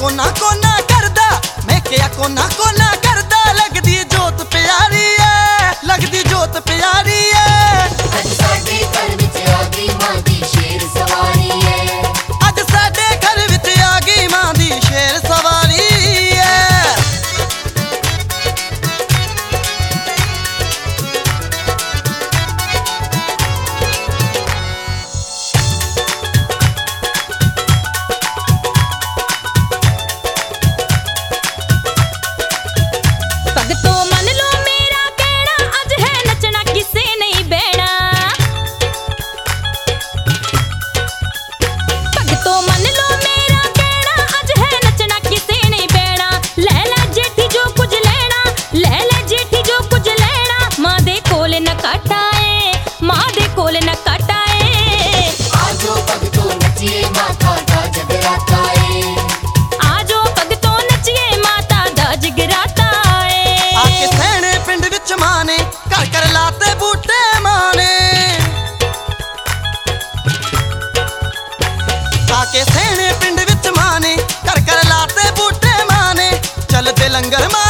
कोना कोना करदा, मैं क्या कोना कोना करदा। लगदी जोत प्यारी है, लगदी जोत प्यारी है। अज साडे घर विच आ गई मां दी शेर सवारी है। अज साडे घर विच आ गई मां दी शेर सवारी है। भगतो मन लो मेरा कहना, अज है नचना किसे नहीं बहना। भगतो मन लो मेरा कहना, अज है नचना किसे नहीं बहना। ले ले जेठी जो कुछ लेना, ले ले जेठी जो कुछ लेना। मां दे कोल न कटाए, मां दे कोल न कटाए। आजो भगतो नचिए माता दा जगराता है। आजो भगतो नचिए माता दा जगराता है। आके सैने पिंड विच मां ने घर घर लाते बूटे मां ने। आके सैने पिंड विच मां ने घर घर लाते बूटे मां ने। चलदे लंगर मां